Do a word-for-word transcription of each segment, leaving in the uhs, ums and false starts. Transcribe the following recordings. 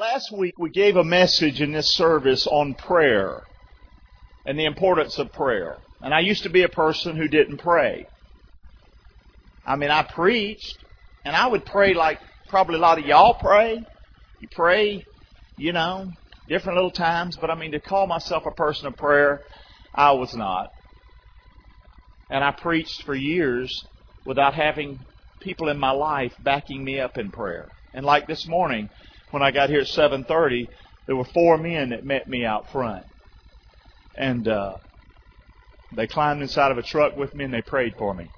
Last week we gave a message in this service on prayer and the importance of prayer. And I used to be a person who didn't pray. I mean, I preached, and I would pray like probably a lot of y'all pray. You pray, you know, different little times. But I mean, to call myself a person of prayer, I was not. And I preached for years without having people in my life backing me up in prayer. And like this morning, when I got here at seven thirty, there were four men that met me out front. And uh, they climbed inside of a truck with me and they prayed for me.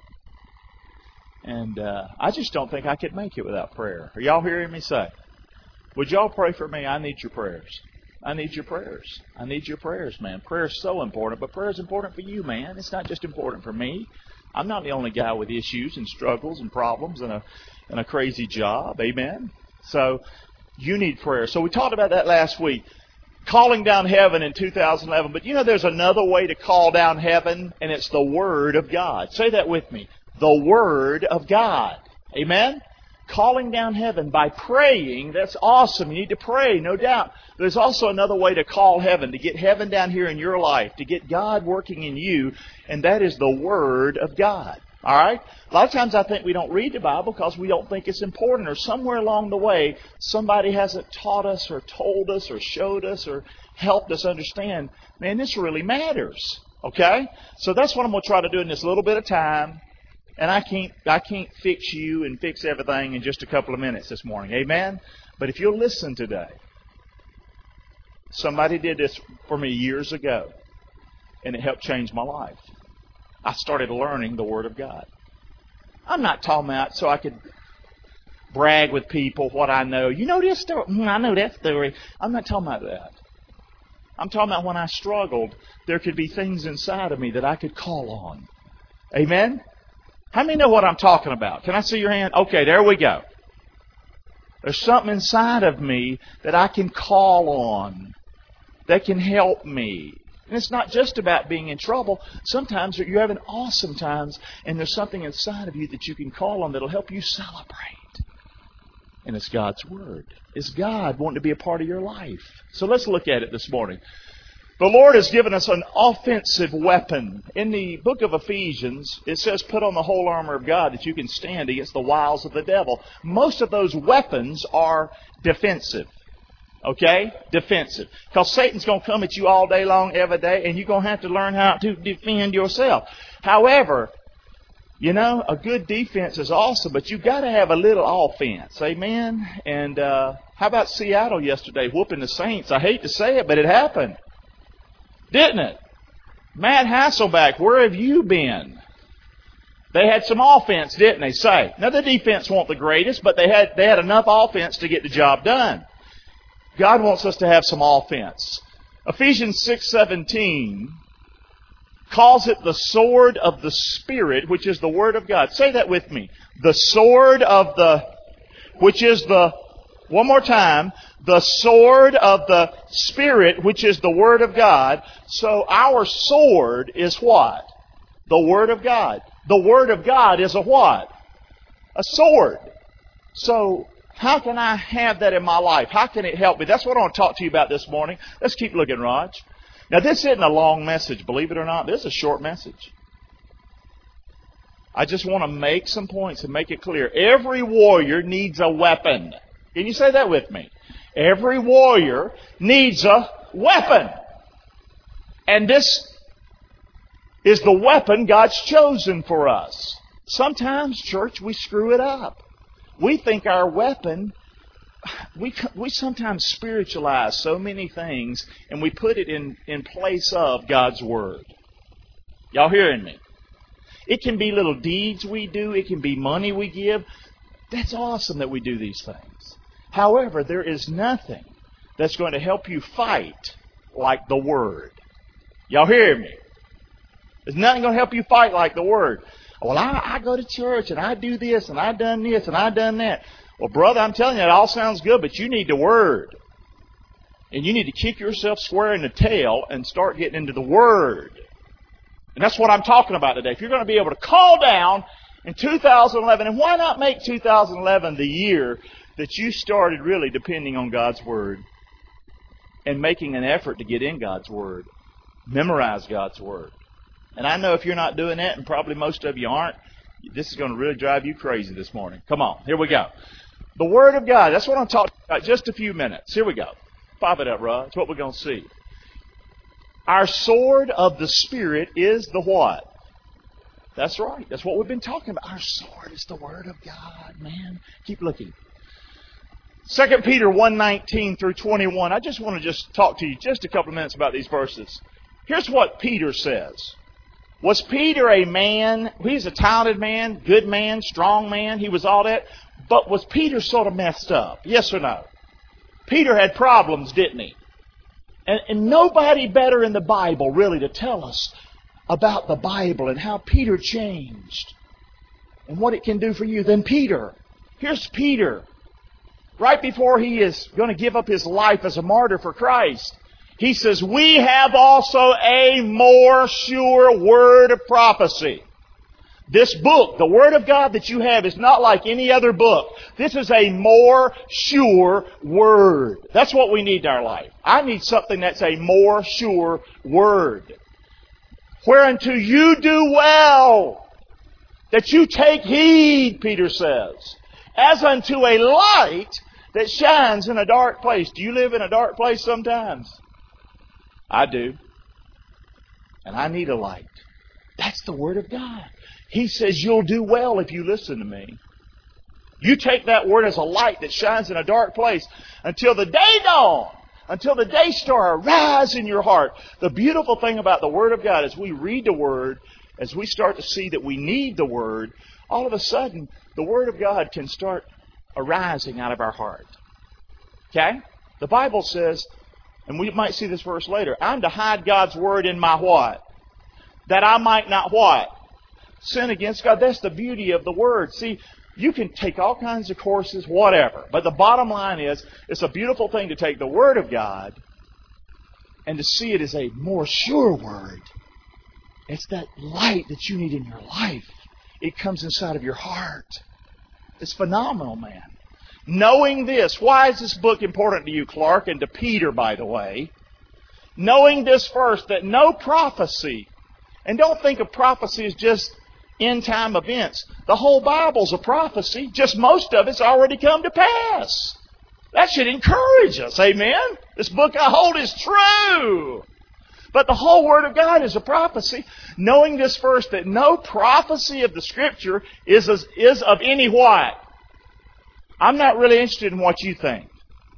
And uh, I just don't think I could make it without prayer. Are y'all hearing me say? Would y'all pray for me? I need your prayers. I need your prayers. I need your prayers, man. Prayer is so important, but prayer is important for you, man. It's not just important for me. I'm not the only guy with issues and struggles and problems and a and a crazy job. Amen? So you need prayer. So we talked about that last week. Calling down heaven in two thousand eleven. But you know there's another way to call down heaven, and it's the Word of God. Say that with me. The Word of God. Amen? Calling down heaven by praying, that's awesome. You need to pray, no doubt. There's also another way to call heaven, to get heaven down here in your life, to get God working in you, and that is the Word of God. All right? A lot of times I think we don't read the Bible because we don't think it's important, or somewhere along the way somebody hasn't taught us or told us or showed us or helped us understand, man, this really matters. Okay? So that's what I'm going to try to do in this little bit of time. And I can't I can't fix you and fix everything in just a couple of minutes this morning. Amen? But if you'll listen today, somebody did this for me years ago, and it helped change my life. I started learning the Word of God. I'm not talking about so I could brag with people what I know. You know this story? I know that story. I'm not talking about that. I'm talking about when I struggled, there could be things inside of me that I could call on. Amen? How many know what I'm talking about? Can I see your hand? Okay, there we go. There's something inside of me that I can call on that can help me. And it's not just about being in trouble. Sometimes you're having awesome times, and there's something inside of you that you can call on that'll help you celebrate. And it's God's Word. It's God wanting to be a part of your life. So let's look at it this morning. The Lord has given us an offensive weapon. In the book of Ephesians, it says, put on the whole armor of God that you can stand against the wiles of the devil. Most of those weapons are defensive. Okay? Defensive. Because Satan's going to come at you all day long, every day, and you're going to have to learn how to defend yourself. However, you know, a good defense is awesome, but you've got to have a little offense. Amen? And uh, how about Seattle yesterday whooping the Saints? I hate to say it, but it happened. Didn't it? Matt Hasselbeck, where have you been? They had some offense, didn't they? Say. Now, the defense wasn't the greatest, but they had they had enough offense to get the job done. God wants us to have some offense. Ephesians six seventeen calls it the sword of the Spirit, which is the Word of God. Say that with me. The sword of the, which is the, one more time, the sword of the Spirit, which is the Word of God. So our sword is what? The Word of God. The Word of God is a what? A sword. So how can I have that in my life? How can it help me? That's what I want to talk to you about this morning. Let's keep looking, Raj. Now, this isn't a long message, believe it or not. This is a short message. I just want to make some points and make it clear. Every warrior needs a weapon. Can you say that with me? Every warrior needs a weapon. And this is the weapon God's chosen for us. Sometimes, church, we screw it up. We think our weapon, we we sometimes spiritualize so many things and we put it in, in place of God's Word. Y'all hearing me? It can be little deeds we do. It can be money we give. That's awesome that we do these things. However, there is nothing that's going to help you fight like the Word. Y'all hear me? There's nothing going to help you fight like the Word. Well, I, I go to church and I do this and I done this and I done that. Well, brother, I'm telling you, it all sounds good, but you need the Word. And you need to kick yourself square in the tail and start getting into the Word. And that's what I'm talking about today. If you're going to be able to call down in two thousand eleven, and why not make two thousand eleven the year that you started really depending on God's Word and making an effort to get in God's Word, memorize God's Word. And I know if you're not doing that, and probably most of you aren't, this is going to really drive you crazy this morning. Come on, here we go. The Word of God, that's what I'm talking about, just a few minutes. Here we go. Pop it up, Rod. That's what we're going to see. Our sword of the Spirit is the what? That's right. That's what we've been talking about. Our sword is the Word of God, man. Keep looking. Second Peter one nineteen through twenty-one. I just want to just talk to you just a couple of minutes about these verses. Here's what Peter says. Was Peter a man? He's a talented man, good man, strong man. He was all that. But was Peter sort of messed up? Yes or no? Peter had problems, didn't he? And, and nobody better in the Bible really to tell us about the Bible and how Peter changed and what it can do for you than Peter. Here's Peter. Right before he is going to give up his life as a martyr for Christ, he says, we have also a more sure word of prophecy. This book, the Word of God that you have, is not like any other book. This is a more sure word. That's what we need in our life. I need something that's a more sure word. Whereunto you do well, that you take heed, Peter says, as unto a light that shines in a dark place. Do you live in a dark place sometimes? I do. And I need a light. That's the Word of God. He says you'll do well if you listen to me. You take that Word as a light that shines in a dark place until the day dawn, until the day star arise in your heart. The beautiful thing about the Word of God is we read the Word, as we start to see that we need the Word, all of a sudden the Word of God can start arising out of our heart. Okay? The Bible says, and we might see this verse later, I'm to hide God's Word in my what? That I might not what? Sin against God. That's the beauty of the Word. See, you can take all kinds of courses, whatever. But the bottom line is, it's a beautiful thing to take the Word of God and to see it as a more sure Word. It's that light that you need in your life. It comes inside of your heart. It's phenomenal, man. Knowing this, why is this book important to you, Clark, and to Peter, by the way? Knowing this first, that no prophecy, and don't think of prophecy as just end-time events. The whole Bible's a prophecy. Just most of it's already come to pass. That should encourage us. Amen? This book I hold is true. But the whole Word of God is a prophecy. Knowing this first, that no prophecy of the Scripture is, is of any what? I'm not really interested in what you think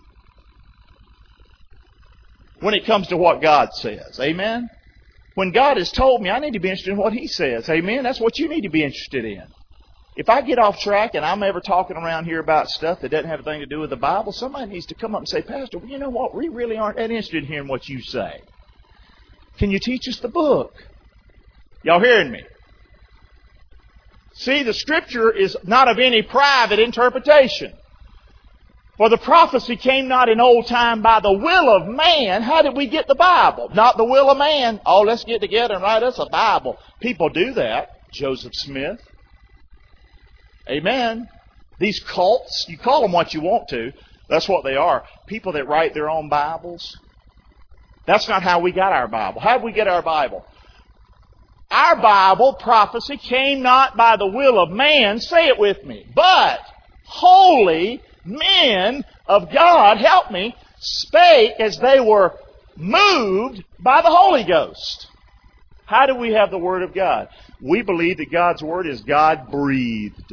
when it comes to what God says. Amen? When God has told me, I need to be interested in what He says. Amen? That's what you need to be interested in. If I get off track and I'm ever talking around here about stuff that doesn't have anything to do with the Bible, somebody needs to come up and say, Pastor, well, you know what? We really aren't that interested in hearing what you say. Can you teach us the book? Y'all hearing me? See, the Scripture is not of any private interpretation. For the prophecy came not in old time by the will of man. How did we get the Bible? Not the will of man. Oh, let's get together and write us a Bible. People do that. Joseph Smith. Amen. These cults, you call them what you want to. That's what they are. People that write their own Bibles. That's not how we got our Bible. How did we get our Bible? Our Bible prophecy came not by the will of man, say it with me, but holy men of God, help me, spake as they were moved by the Holy Ghost. How do we have the Word of God? We believe that God's Word is God-breathed.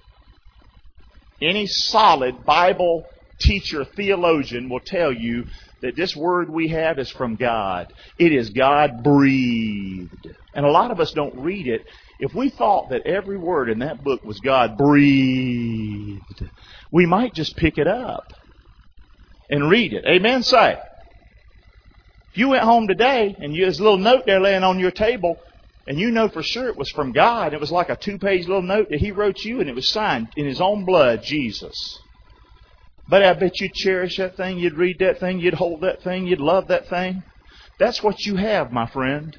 Any solid Bible teacher, theologian will tell you that this Word we have is from God. It is God-breathed. And a lot of us don't read it. If we thought that every word in that book was God-breathed, we might just pick it up and read it. Amen? Say. If you went home today and you, there's a little note there laying on your table, and you know for sure it was from God, it was like a two-page little note that He wrote you, and it was signed in His own blood, Jesus. But I bet you'd cherish that thing, you'd read that thing, you'd hold that thing, you'd love that thing. That's what you have, my friend.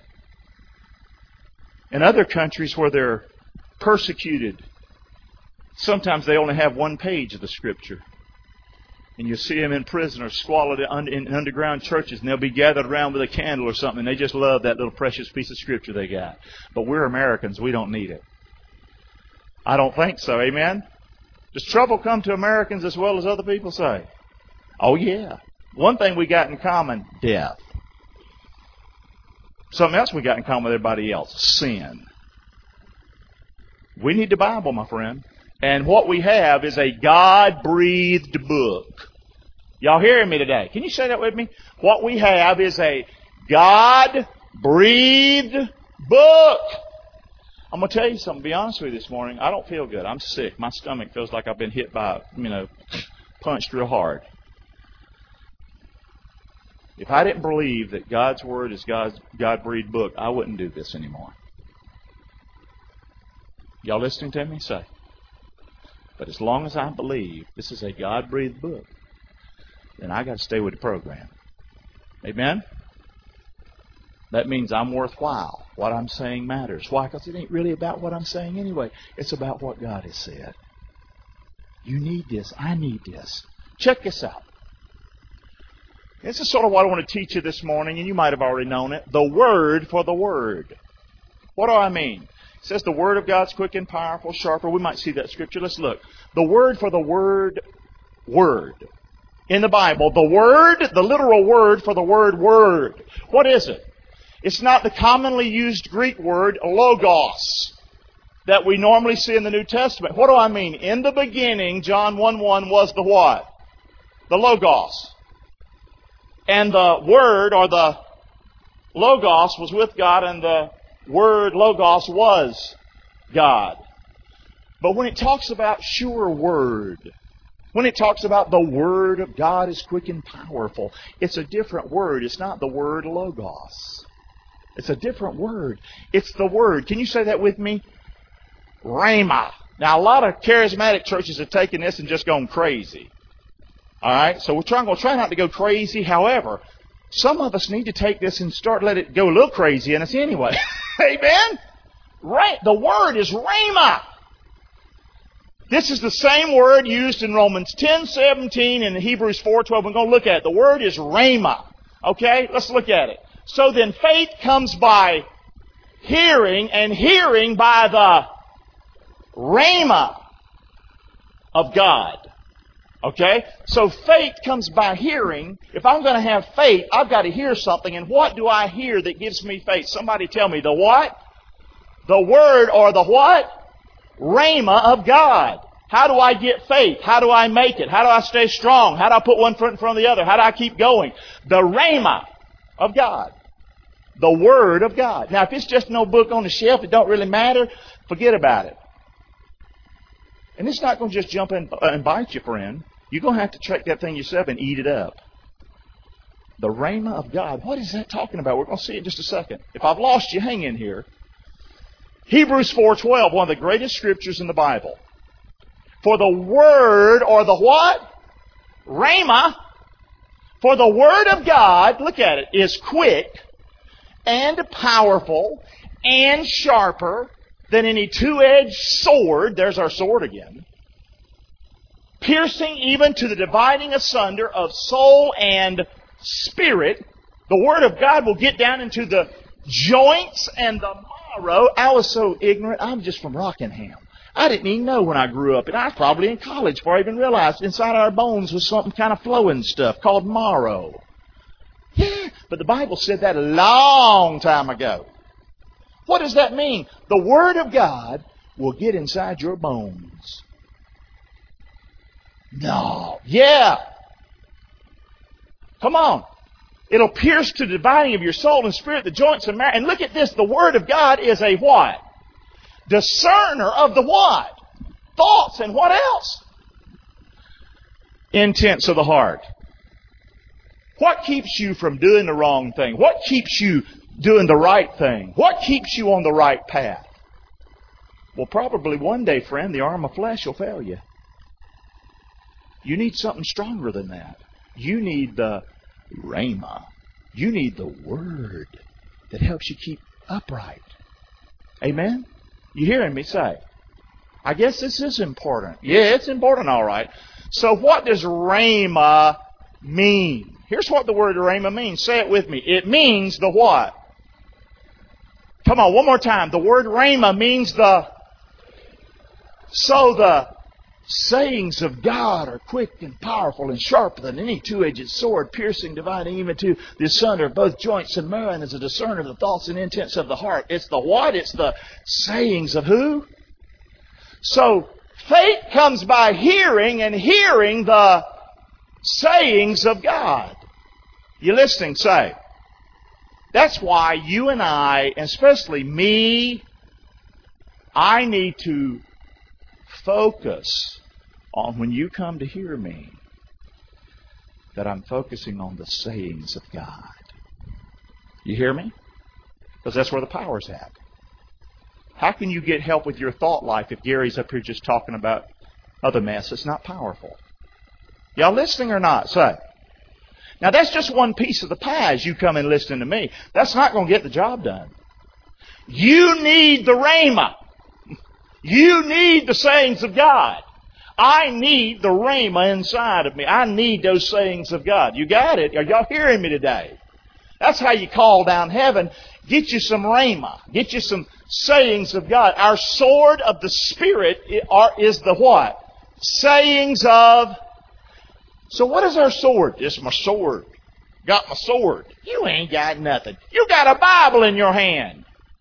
In other countries where they're persecuted, sometimes they only have one page of the Scripture. And you'll see them in prison or squalid in underground churches, and they'll be gathered around with a candle or something, and they just love that little precious piece of Scripture they got. But we're Americans. We don't need it. I don't think so. Amen? Does trouble come to Americans as well as other people say? Oh, yeah. One thing we got in common, death. Something else we got in common with everybody else, sin. We need the Bible, my friend. And what we have is a God-breathed book. Y'all hearing me today? Can you say that with me? What we have is a God-breathed book. I'm going to tell you something. To be honest with you this morning, I don't feel good. I'm sick. My stomach feels like I've been hit by, you know, punched real hard. If I didn't believe that God's Word is God's God-breathed book, I wouldn't do this anymore. Y'all listening to me? Say. But as long as I believe this is a God-breathed book, then I got to stay with the program. Amen? That means I'm worthwhile. What I'm saying matters. Why? Because it ain't really about what I'm saying anyway. It's about what God has said. You need this. I need this. Check this out. This is sort of what I want to teach you this morning, and you might have already known it. The Word for the Word. What do I mean? It says the Word of God's quick and powerful, sharper. We might see that Scripture. Let's look. The word for the word, word. In the Bible, the word, the literal word for the word, word. What is it? It's not the commonly used Greek word, logos, that we normally see in the New Testament. What do I mean? In the beginning, John one one was the what? The logos. And the word, or the logos, was with God, and the word logos was God. But when it talks about sure word, when it talks about the Word of God is quick and powerful, it's a different word. It's not the word logos. It's a different word. It's the word. Can you say that with me? Rhema. Now, a lot of charismatic churches have taken this and just gone crazy. All right? So we're trying, we'll try not to go crazy. However, some of us need to take this and start let it go a little crazy in us anyway. Amen? Right. The word is rhema. This is the same word used in Romans ten seventeen and Hebrews four twelve. We're going to look at it. The word is rhema. Okay? Let's look at it. So then faith comes by hearing, and hearing by the rhema of God. Okay? So faith comes by hearing. If I'm going to have faith, I've got to hear something. And what do I hear that gives me faith? Somebody tell me. The what? The word, or the what? Rhema of God. How do I get faith? How do I make it? How do I stay strong? How do I put one foot in front of the other? How do I keep going? The rhema of God. The Word of God. Now, if it's just no book on the shelf, it don't really matter, forget about it. And it's not going to just jump in and bite you, friend. You're going to have to check that thing yourself and eat it up. The rhema of God. What is that talking about? We're going to see it in just a second. If I've lost you, hang in here. Hebrews four twelve, one of the greatest scriptures in the Bible. For the Word, or the what? Rhema. For the Word of God, look at it, is quick and powerful and sharper than any two-edged sword. There's our sword again. Piercing even to the dividing asunder of soul and spirit. The Word of God will get down into the joints and the marrow. I was so ignorant. I'm just from Rockingham. I didn't even know when I grew up. And I was probably in college before I even realized inside our bones was something kind of flowing stuff called marrow. Yeah, but the Bible said that a long time ago. What does that mean? The Word of God will get inside your bones. No. Yeah. Come on. It'll pierce to the dividing of your soul and spirit, the joints and marrow. And look at this. The Word of God is a what? Discerner of the what? Thoughts and what else? Intents of the heart. What keeps you from doing the wrong thing? What keeps you doing the right thing? What keeps you on the right path? Well, probably one day, friend, the arm of flesh will fail you. You need something stronger than that. You need the rhema. You need the Word that helps you keep upright. Amen? You hearing me say? I guess this is important. Yeah, it's important, all right. So what does rhema mean? Here's what the word rhema means. Say it with me. It means the what? Come on, one more time. The word rhema means the... So the sayings of God are quick and powerful and sharper than any two-edged sword, piercing, dividing even to the asunder of both joints and marrow, and is a discerner of the thoughts and intents of the heart. It's the what? It's the sayings of who? So faith comes by hearing, and hearing the sayings of God. You listening? Say. That's why you and I, especially me, I need to focus on, when you come to hear me, that I'm focusing on the sayings of God. You hear me? Because that's where the power's at. How can you get help with your thought life if Gary's up here just talking about other mess? It's not powerful. Y'all listening or not? Say. Now that's just one piece of the pie as you come and listen to me. That's not going to get the job done. You need the rhema. You need the sayings of God. I need the rhema inside of me. I need those sayings of God. You got it? Are y'all hearing me today? That's how you call down heaven. Get you some rhema. Get you some sayings of God. Our sword of the Spirit is the what? Sayings of... So what is our sword? It's my sword. Got my sword. You ain't got nothing. You got a Bible in your hand.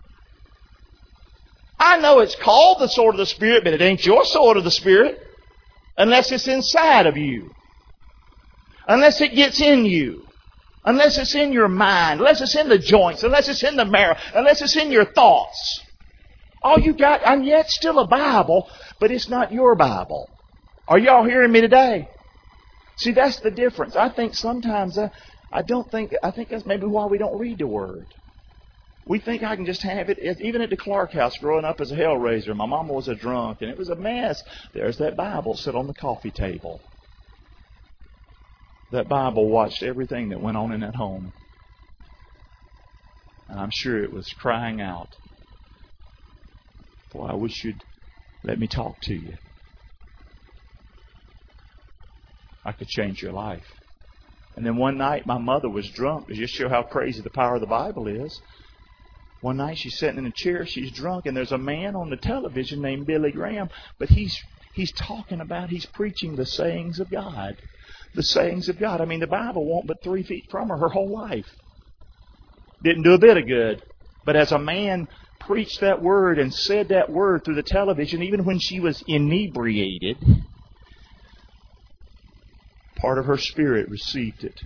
I know it's called the sword of the Spirit, but it ain't your sword of the Spirit unless it's inside of you. Unless it gets in you. Unless it's in your mind. Unless it's in the joints. Unless it's in the marrow. Unless it's in your thoughts. All you got, and yet it's still a Bible, but it's not your Bible. Are y'all hearing me today? See, that's the difference. I think sometimes, I, I don't think, I think that's maybe why we don't read the Word. We think I can just have it. Even at the Clark house, growing up as a hellraiser, my mama was a drunk, and it was a mess. There's that Bible sit on the coffee table. That Bible watched everything that went on in that home. And I'm sure it was crying out, boy, I wish you'd let me talk to you. I could change your life. And then one night, my mother was drunk to just show how crazy the power of the Bible is. One night she's sitting in a chair, she's drunk, and there's a man on the television named Billy Graham, but he's he's talking about, he's preaching the sayings of God. The sayings of God. I mean, the Bible won't but three feet from her her whole life. Didn't do a bit of good. But as a man preached that word and said that word through the television, even when she was inebriated, part of her spirit received it.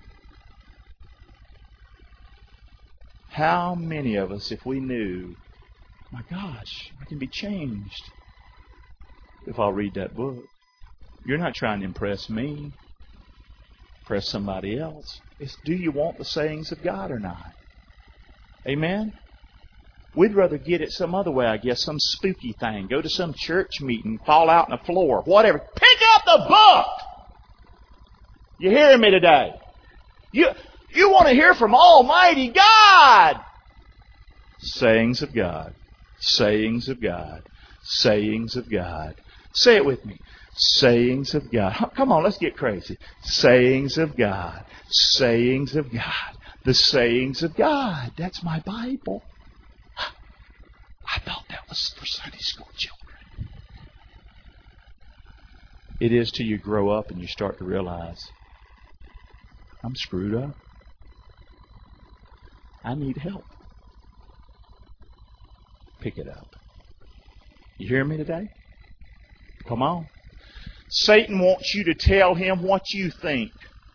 How many of us, if we knew, my gosh, I can be changed if I'll read that book. You're not trying to impress me, impress somebody else. It's, do you want the sayings of God or not? Amen? We'd rather get it some other way, I guess, some spooky thing. Go to some church meeting, fall out on the floor, whatever. Pick up the book! You hearing me today? You... You want to hear from Almighty God. Sayings of God. Sayings of God. Sayings of God. Say it with me. Sayings of God. Come on, let's get crazy. Sayings of God. Sayings of God. The sayings of God. That's my Bible. I thought that was for Sunday school children. It is till you grow up and you start to realize, I'm screwed up. I need help. Pick it up. You hear me today? Come on. Satan wants you to tell him what you think.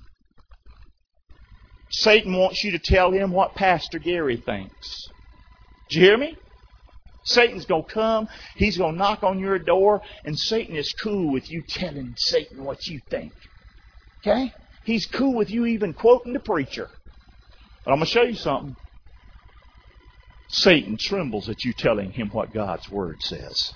Satan wants you to tell him what Pastor Gary thinks. Did you hear me? Satan's going to come. He's going to knock on your door. And Satan is cool with you telling Satan what you think. Okay? He's cool with you even quoting the preacher. But I'm going to show you something. Satan trembles at you telling him what God's Word says.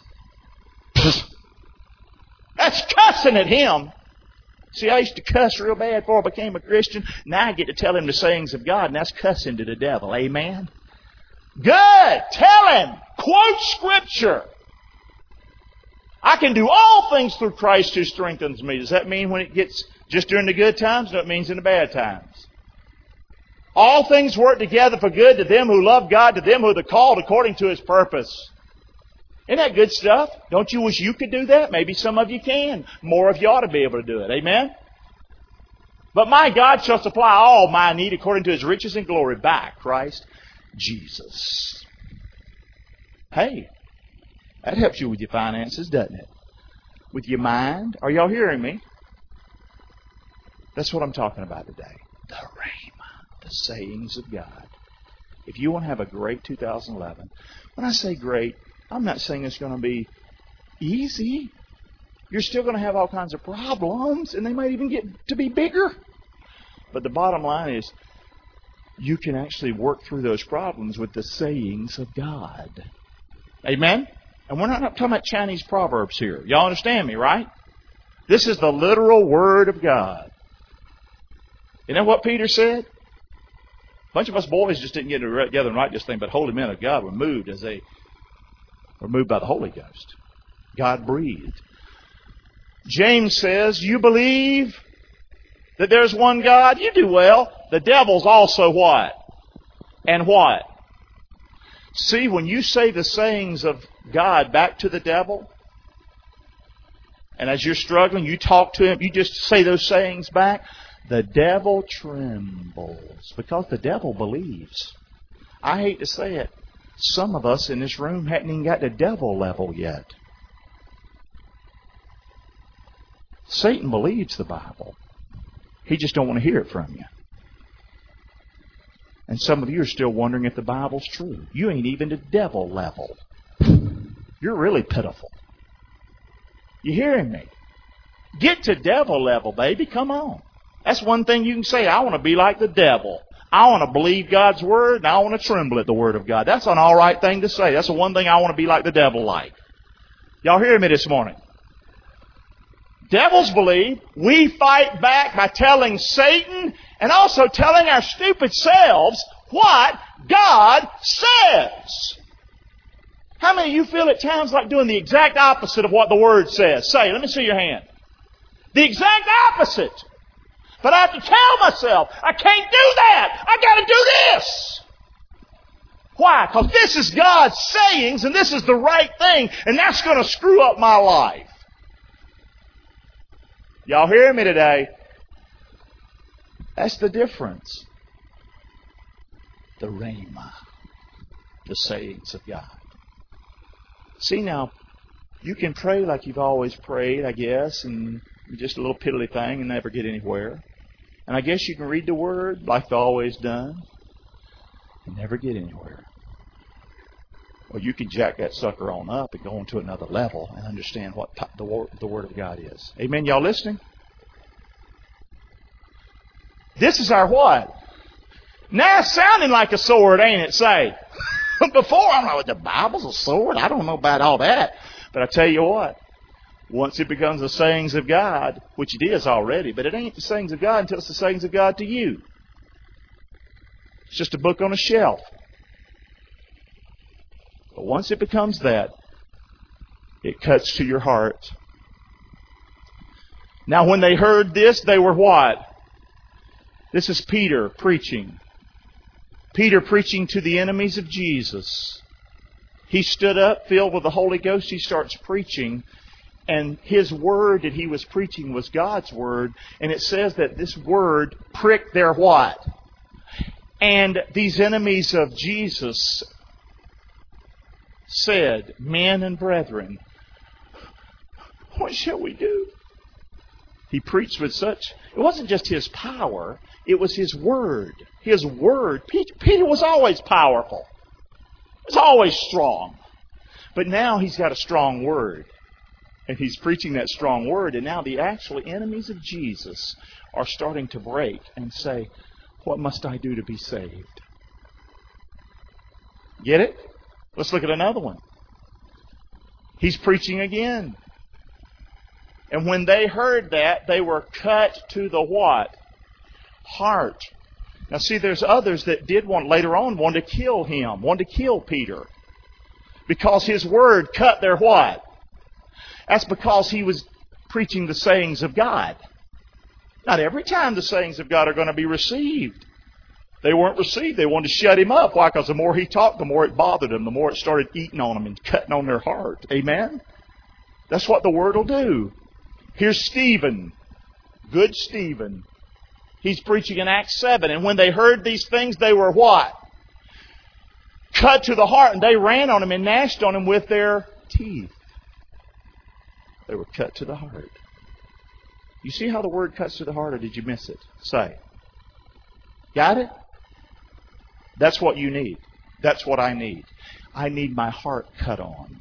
That's cussing at him. See, I used to cuss real bad before I became a Christian. Now I get to tell him the sayings of God, and that's cussing to the devil. Amen? Good! Tell him! Quote Scripture! I can do all things through Christ who strengthens me. Does that mean when it gets just during the good times? No, it means in the bad times. All things work together for good to them who love God, to them who are called according to His purpose. Isn't that good stuff? Don't you wish you could do that? Maybe some of you can. More of you ought to be able to do it. Amen? But my God shall supply all my need according to His riches and glory by Christ Jesus. Hey, that helps you with your finances, doesn't it? With your mind. Are y'all hearing me? That's what I'm talking about today. The Rhema, the sayings of God. If you want to have a great two thousand eleven, when I say great, I'm not saying it's going to be easy. You're still going to have all kinds of problems, and they might even get to be bigger. But the bottom line is, you can actually work through those problems with the sayings of God. Amen? And we're not talking about Chinese proverbs here. Y'all understand me, right? This is the literal Word of God. You know what Peter said? A bunch of us boys just didn't get together and write this thing, but holy men of God were moved as they were moved by the Holy Ghost. God breathed. James says, you believe that there's one God? You do well. The devil's also what? And what? See, when you say the sayings of God back to the devil, and as you're struggling, you talk to him, you just say those sayings back, the devil trembles because the devil believes. I hate to say it. Some of us in this room hadn't even got to devil level yet. Satan believes the Bible. He just don't want to hear it from you. And some of you are still wondering if the Bible's true. You ain't even to devil level. You're really pitiful. You hearing me? Get to devil level, baby. Come on. That's one thing you can say. I want to be like the devil. I want to believe God's Word, and I want to tremble at the Word of God. That's an all right thing to say. That's the one thing I want to be like the devil like. Y'all hear me this morning? Devils believe. We fight back by telling Satan and also telling our stupid selves what God says. How many of you feel at times like doing the exact opposite of what the Word says? Say, let me see your hand. The exact opposite. But I have to tell myself, I can't do that. I got to do this. Why? Because this is God's sayings and this is the right thing, and that's going to screw up my life. Y'all hear me today? That's the difference. The Rhema, the sayings of God. See now, you can pray like you've always prayed, I guess, and just a little piddly thing and never get anywhere. And I guess you can read the Word like you've always done and never get anywhere. Or you can jack that sucker on up and go on to another level and understand what the Word, the Word of God is. Amen? Y'all listening? This is our what? Now it's sounding like a sword, ain't it? Say. Before, I don't know, the Bible's a sword. I don't know about all that. But I tell you what. Once it becomes the sayings of God, which it is already, but it ain't the sayings of God until it's the sayings of God to you. It's just a book on a shelf. But once it becomes that, it cuts to your heart. Now when they heard this, they were what? This is Peter preaching. Peter preaching to the enemies of Jesus. He stood up, filled with the Holy Ghost. He starts preaching. And his word that he was preaching was God's word. And it says that this word pricked their what? And these enemies of Jesus said, men and brethren, what shall we do? He preached with such, it wasn't just his power, it was his word. His word. Peter was always powerful. He was always strong. But now he's got a strong word. And he's preaching that strong word. And now the actual enemies of Jesus are starting to break and say, what must I do to be saved? Get it? Let's look at another one. He's preaching again. And when they heard that, they were cut to the what? Heart. Now see, there's others that did want, later on, want to kill him, want to kill Peter. Because his word cut their what? That's because he was preaching the sayings of God. Not every time the sayings of God are going to be received. They weren't received. They wanted to shut him up. Why? Because the more he talked, the more it bothered them. The more it started eating on them and cutting on their heart. Amen? That's what the Word will do. Here's Stephen. Good Stephen. He's preaching in Acts seven. And when they heard these things, they were what? Cut to the heart. And they ran on him and gnashed on him with their teeth. They were cut to the heart. You see how the Word cuts to the heart, or did you miss it? Say. Got it? That's what you need. That's what I need. I need my heart cut on.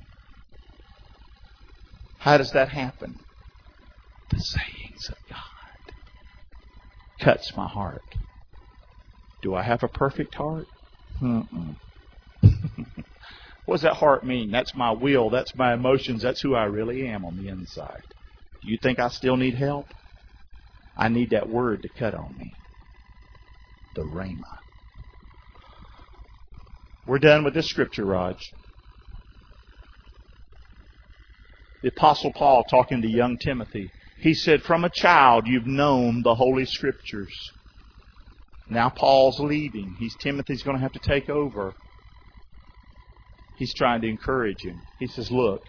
How does that happen? The sayings of God cuts my heart. Do I have a perfect heart? Mm-mm. What does that heart mean? That's my will. That's my emotions. That's who I really am on the inside. Do you think I still need help? I need that Word to cut on me. The Rhema. We're done with this scripture, Raj. The Apostle Paul talking to young Timothy. He said, from a child you've known the Holy Scriptures. Now Paul's leaving. He's Timothy's going to have to take over. He's trying to encourage him. He says, look,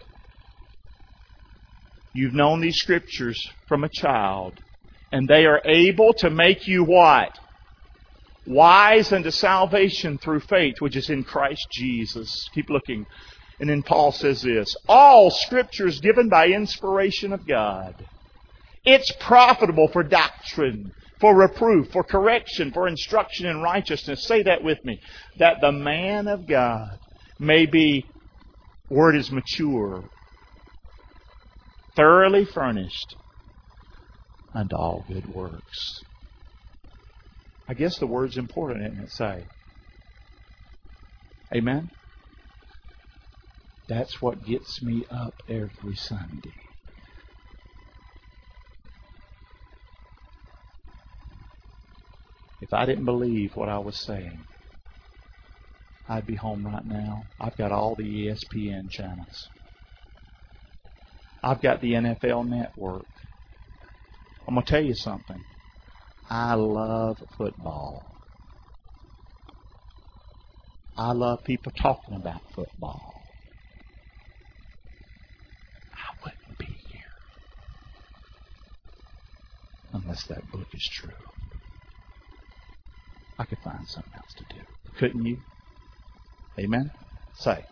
you've known these Scriptures from a child, and they are able to make you what? Wise unto salvation through faith, which is in Christ Jesus. Keep looking. And then Paul says this, all Scripture is given by inspiration of God. It's profitable for doctrine, for reproof, for correction, for instruction in righteousness. Say that with me. That the man of God may be, word is mature, thoroughly furnished unto all good works. I guess the word's important, isn't it? Say. Amen? That's what gets me up every Sunday. If I didn't believe what I was saying, I'd be home right now. I've got all the E S P N channels. I've got the N F L Network. I'm going to tell you something. I love football. I love people talking about football. I wouldn't be here unless that book is true. I could find something else to do. Couldn't you? Amen? Say.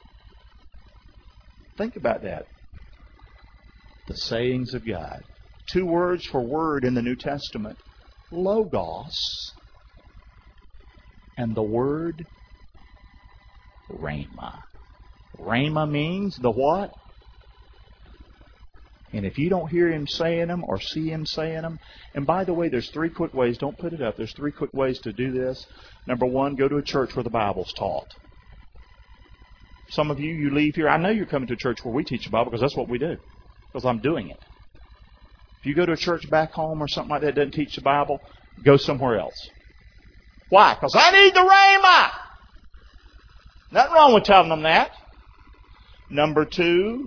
Think about that. The sayings of God. Two words for word in the New Testament. Logos. And the word Rhema. Rhema means the what? And if you don't hear Him saying them or see Him saying them, and by the way, there's three quick ways. Don't put it up. There's three quick ways to do this. Number one, go to a church where the Bible's taught. Some of you, you leave here. I know you're coming to a church where we teach the Bible because that's what we do. Because I'm doing it. If you go to a church back home or something like that that doesn't teach the Bible, go somewhere else. Why? Because I need the Rhema. Nothing wrong with telling them that. Number two,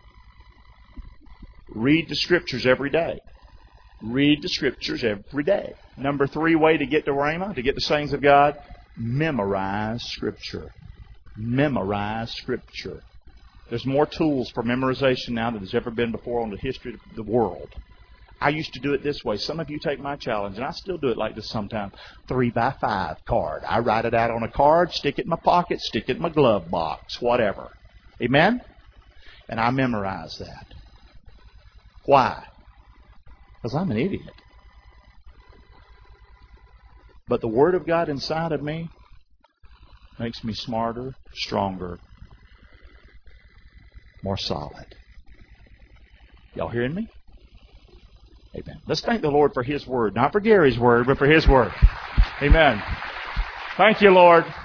read the Scriptures every day. Read the Scriptures every day. Number three way to get the Rhema, to get the sayings of God, memorize Scripture. Memorize Scripture. There's more tools for memorization now than there's ever been before on the history of the world. I used to do it this way. Some of you take my challenge, and I still do it like this sometimes. Three by five card. I write it out on a card, stick it in my pocket, stick it in my glove box, whatever. Amen? And I memorize that. Why? Because I'm an idiot. But the Word of God inside of me makes me smarter, stronger, more solid. Y'all hearing me? Amen. Let's thank the Lord for His Word. Not for Gary's Word, but for His Word. Amen. Thank you, Lord.